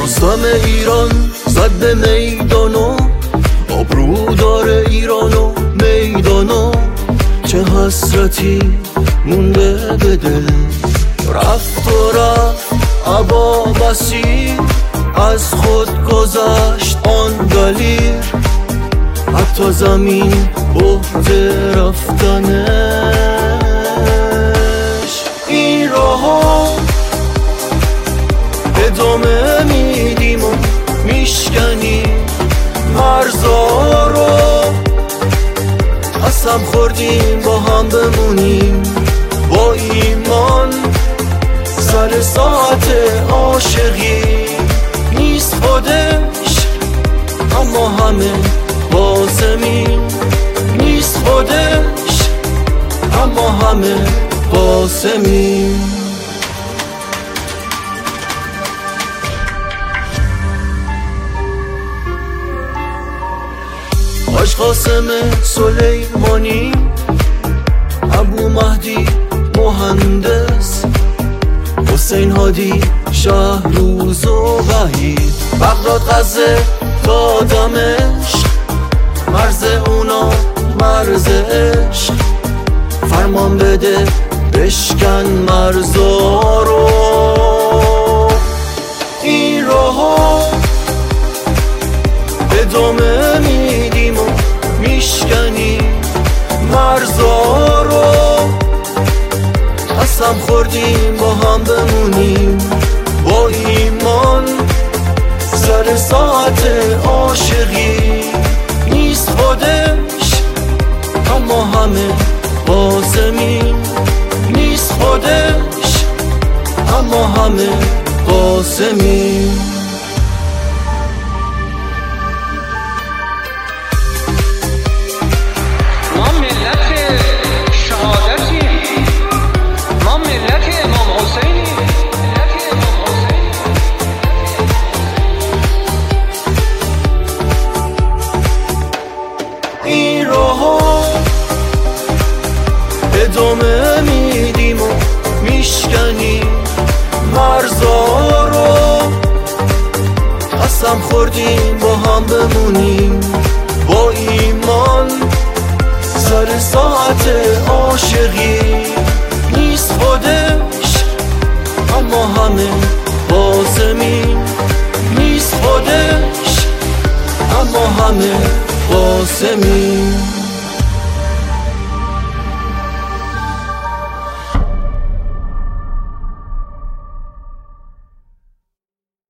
رستم ایران زد به میدانو، آبرو داره ایران و میدانو. چه حسرتی مونده به دل، رفت و رفت ابا بسی، از خود گذشت آن دلیر. حتی زمین بهت رفتنش. این راهو ادامه میدیم و میشکنیم مرزا رو، قسم خوردیم با هم بمونیم با ایمان. سر ساعت عاشقی نیست خودش، اما همه قاسمیم. نیست خودش اما همه قاسمیم. حاج قاسم سلیمانی، ابو مهدی مهندس، حسین هادی شهروز و وحید، بغداد غزه تا دمشق، مرز اونا مرز عشق. فرمان بده بشکن مرزا رو. این راهو ادامه میدیم و میشکنیم مرزا رو، قسم خوردیم با هم بمونیم با ایمان. سر ساعت عاشقی نیست خودش، اما همه قاسمیم. نیست خودش اما همه قاسمیم. این راهو ادامه میدیم و میشکنیم مرزا رو، قسم خوردیم با هم بمونیم با ایمان. سر ساعت عاشقی نیست خودش، اما همه قاسمیم. نیست خودش اما همه قاسمیم.